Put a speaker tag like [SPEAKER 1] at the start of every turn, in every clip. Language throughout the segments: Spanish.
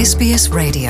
[SPEAKER 1] SBS Radio.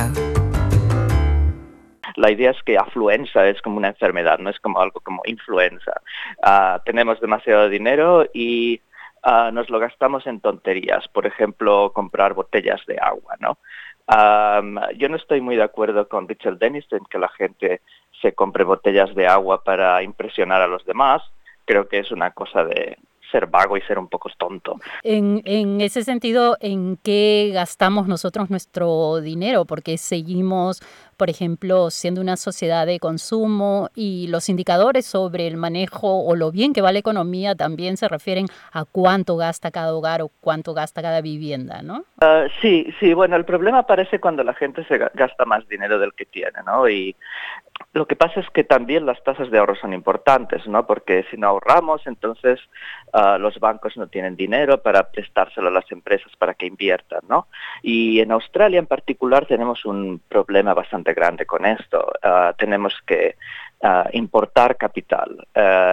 [SPEAKER 2] La idea es que afluenza es como una enfermedad, no es como algo como influenza. Tenemos demasiado dinero y nos lo gastamos en tonterías, por ejemplo, comprar botellas de agua, ¿no? Yo no estoy muy de acuerdo con Richard Dennis en que la gente se compre botellas de agua para impresionar a los demás. Creo que es una cosa de ser vago y ser un poco tonto.
[SPEAKER 3] En ese sentido, ¿en qué gastamos nosotros nuestro dinero? Porque seguimos, por ejemplo, siendo una sociedad de consumo y los indicadores sobre el manejo o lo bien que va la economía también se refieren a cuánto gasta cada hogar o cuánto gasta cada vivienda, ¿no?
[SPEAKER 2] Sí, bueno, el problema aparece cuando la gente se gasta más dinero del que tiene, ¿no? Y lo que pasa es que también las tasas de ahorro son importantes, ¿no? Porque si no ahorramos, entonces los bancos no tienen dinero para prestárselo a las empresas para que inviertan, ¿no? Y en Australia en particular tenemos un problema bastante grande con esto. Tenemos que importar capital.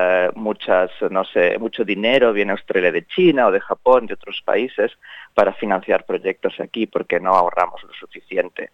[SPEAKER 2] Mucho dinero viene a Australia de China o de Japón, de otros países, para financiar proyectos aquí porque no ahorramos lo suficiente.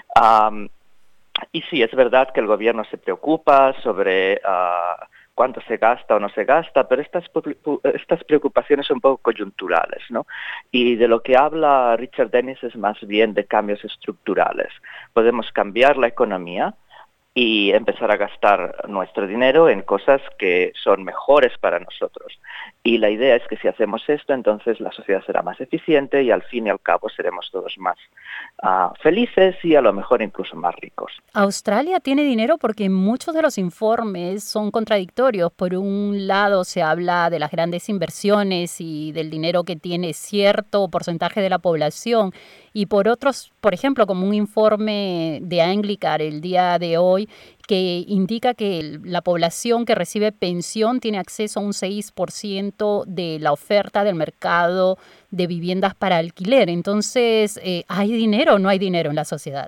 [SPEAKER 2] Y sí, es verdad que el gobierno se preocupa sobre cuánto se gasta o no se gasta, pero estas preocupaciones son un poco coyunturales, ¿no? Y de lo que habla Richard Dennis es más bien de cambios estructurales. Podemos cambiar la economía y empezar a gastar nuestro dinero en cosas que son mejores para nosotros. Y la idea es que si hacemos esto, entonces la sociedad será más eficiente y al fin y al cabo seremos todos más felices y a lo mejor incluso más ricos.
[SPEAKER 3] Australia tiene dinero porque muchos de los informes son contradictorios. Por un lado se habla de las grandes inversiones y del dinero que tiene cierto porcentaje de la población y por otros, por ejemplo, como un informe de Anglicare el día de hoy que indica que la población que recibe pensión tiene acceso a un 6% de la oferta del mercado de viviendas para alquiler. Entonces, ¿hay dinero o no hay dinero en la sociedad?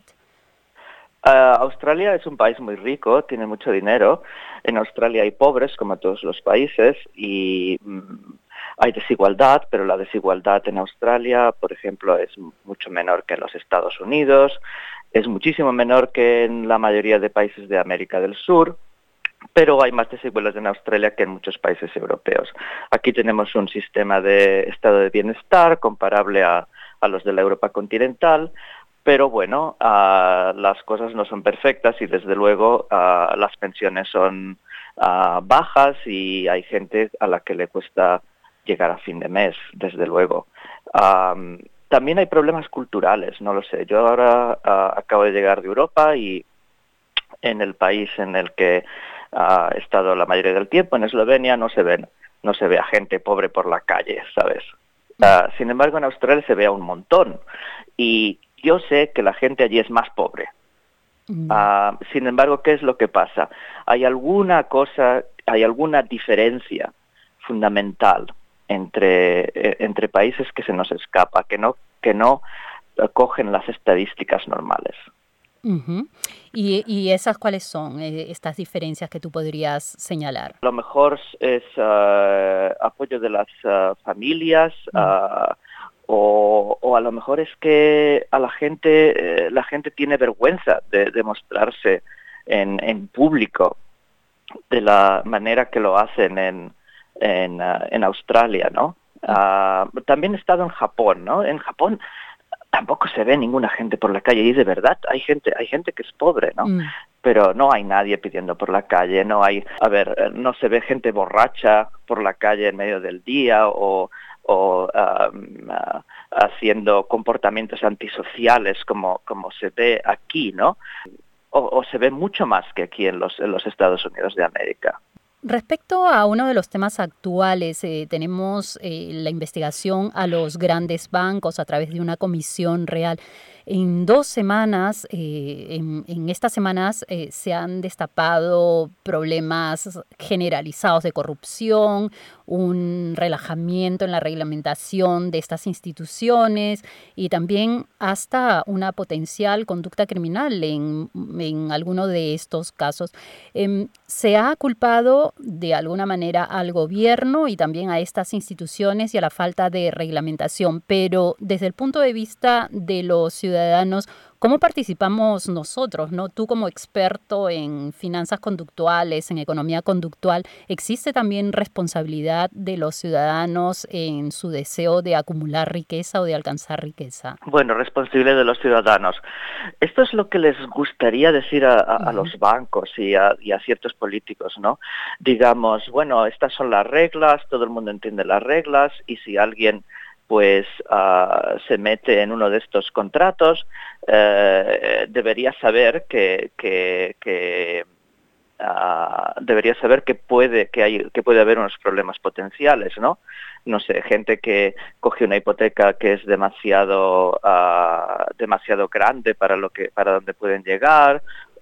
[SPEAKER 2] Australia es un país muy rico, tiene mucho dinero. En Australia hay pobres, como todos los países, y hay desigualdad, pero la desigualdad en Australia, por ejemplo, es mucho menor que en los Estados Unidos, es muchísimo menor que en la mayoría de países de América del Sur, pero hay más desigualdad en Australia que en muchos países europeos. Aquí tenemos un sistema de estado de bienestar comparable a los de la Europa continental, pero bueno, las cosas no son perfectas y desde luego las pensiones son bajas y hay gente a la que le cuesta llegar a fin de mes, desde luego. También hay problemas culturales, no lo sé. Yo ahora acabo de llegar de Europa y en el país en el que he estado la mayoría del tiempo, en Eslovenia, no se ve a gente pobre por la calle, ¿sabes? Sin embargo, en Australia se ve a un montón y yo sé que la gente allí es más pobre. Sin embargo, ¿qué es lo que pasa? Hay alguna diferencia fundamental entre países que se nos escapa, que no cogen las estadísticas normales.
[SPEAKER 3] Uh-huh. ¿Y esas cuáles son, estas diferencias que tú podrías señalar?
[SPEAKER 2] Lo mejor es apoyo de las familias, o a lo mejor es que a la gente tiene vergüenza de mostrarse en público de la manera que lo hacen en Australia, ¿no? También he estado en Japón, ¿no? En Japón tampoco se ve ninguna gente por la calle y de verdad hay gente que es pobre, ¿no? Pero no hay nadie pidiendo por la calle, no se ve gente borracha por la calle en medio del día o haciendo comportamientos antisociales como se ve aquí, ¿no? O se ve mucho más que aquí en los Estados Unidos de América.
[SPEAKER 3] Respecto a uno de los temas actuales, tenemos la investigación a los grandes bancos a través de una comisión real. En 2 semanas, en estas semanas, se han destapado problemas generalizados de corrupción, un relajamiento en la reglamentación de estas instituciones y también hasta una potencial conducta criminal en alguno de estos casos. Se ha culpado de alguna manera al gobierno y también a estas instituciones y a la falta de reglamentación, pero desde el punto de vista de los ciudadanos ciudadanos, ¿cómo participamos nosotros, no? Tú como experto en finanzas conductuales, en economía conductual, ¿existe también responsabilidad de los ciudadanos en su deseo de acumular riqueza o de alcanzar riqueza?
[SPEAKER 2] Bueno, responsable de los ciudadanos. Esto es lo que les gustaría decir a los bancos y a ciertos políticos, ¿no? Digamos, bueno, estas son las reglas, todo el mundo entiende las reglas y si alguien pues se mete en uno de estos contratos, debería saber debería saber que puede haber unos problemas potenciales, ¿no? No sé, gente que coge una hipoteca que es demasiado grande para donde pueden llegar,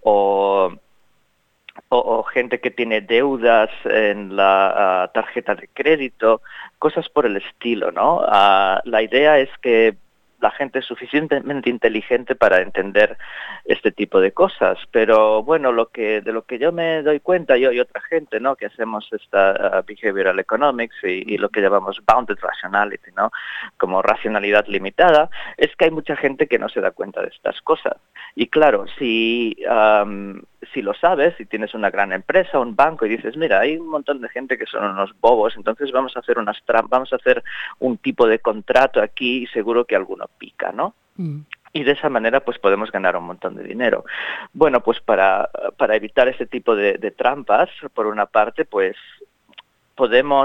[SPEAKER 2] o gente que tiene deudas en la tarjeta de crédito, cosas por el estilo, ¿no? La idea es que la gente es suficientemente inteligente para entender este tipo de cosas, pero bueno, de lo que yo me doy cuenta, yo y otra gente, ¿no?, que hacemos esta behavioral economics y lo que llamamos bounded rationality, ¿no?, como racionalidad limitada, es que hay mucha gente que no se da cuenta de estas cosas. Y claro, si lo sabes, si tienes una gran empresa, un banco, y dices, mira, hay un montón de gente que son unos bobos, entonces vamos a hacer un tipo de contrato aquí y seguro que alguno pica, ¿no? Y de esa manera pues podemos ganar un montón de dinero. Bueno, pues para evitar ese tipo de trampas, por una parte, pues podemos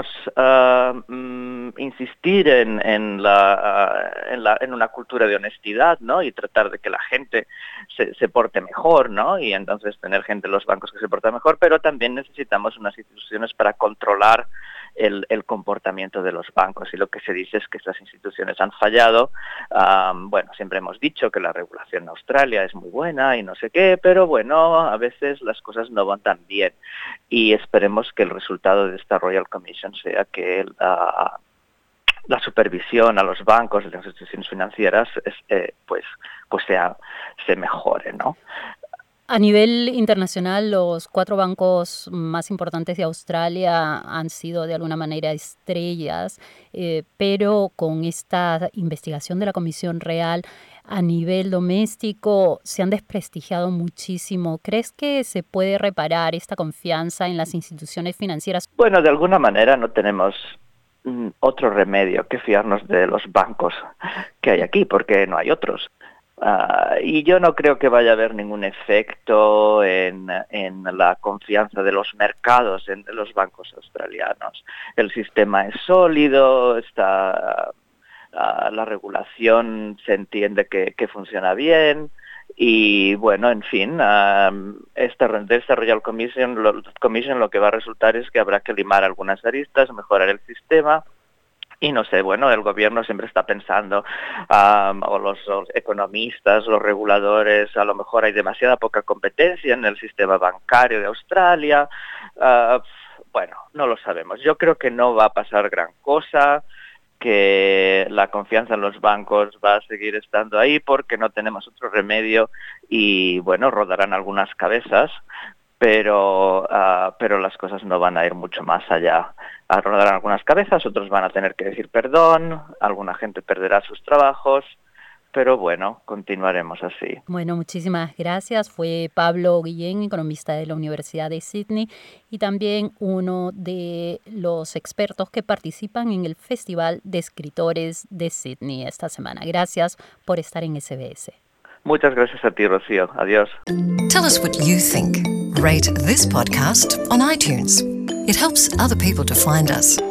[SPEAKER 2] insistir en una cultura de honestidad, ¿no? Y tratar de que la gente se porte mejor, ¿no? Y entonces tener gente en los bancos que se porta mejor, pero también necesitamos unas instituciones para controlar el comportamiento de los bancos. Y lo que se dice es que estas instituciones han fallado. Bueno, siempre hemos dicho que la regulación en Australia es muy buena y no sé qué, pero bueno, a veces las cosas no van tan bien. Y esperemos que el resultado de esta Royal Commission sea que la supervisión a los bancos y las instituciones financieras pues se mejore, ¿no?
[SPEAKER 3] A nivel internacional, los 4 bancos más importantes de Australia han sido de alguna manera estrellas, pero con esta investigación de la Comisión Real a nivel doméstico se han desprestigiado muchísimo. ¿Crees que se puede reparar esta confianza en las instituciones financieras?
[SPEAKER 2] Bueno, de alguna manera no tenemos otro remedio que fiarnos de los bancos que hay aquí, porque no hay otros. Y yo no creo que vaya a haber ningún efecto en la confianza de los mercados en los bancos australianos. El sistema es sólido, la regulación se entiende que funciona bien y bueno, en fin, de esta Royal Commission lo que va a resultar es que habrá que limar algunas aristas, mejorar el sistema. Y no sé, bueno, el gobierno siempre está pensando, o los economistas, los reguladores, a lo mejor hay demasiada poca competencia en el sistema bancario de Australia. Bueno, no lo sabemos. Yo creo que no va a pasar gran cosa, que la confianza en los bancos va a seguir estando ahí porque no tenemos otro remedio y, bueno, rodarán algunas cabezas, pero las cosas no van a ir mucho más allá. Rodarán algunas cabezas, otros van a tener que decir perdón, alguna gente perderá sus trabajos, pero bueno, continuaremos así.
[SPEAKER 3] Bueno, muchísimas gracias. Fue Pablo Guillén, economista de la Universidad de Sydney y también uno de los expertos que participan en el Festival de Escritores de Sydney esta semana. Gracias por estar en SBS.
[SPEAKER 2] Muchas gracias a ti, Rocío. Adiós.
[SPEAKER 1] Tell us what you think. Rate this podcast on iTunes. It helps other people to find us.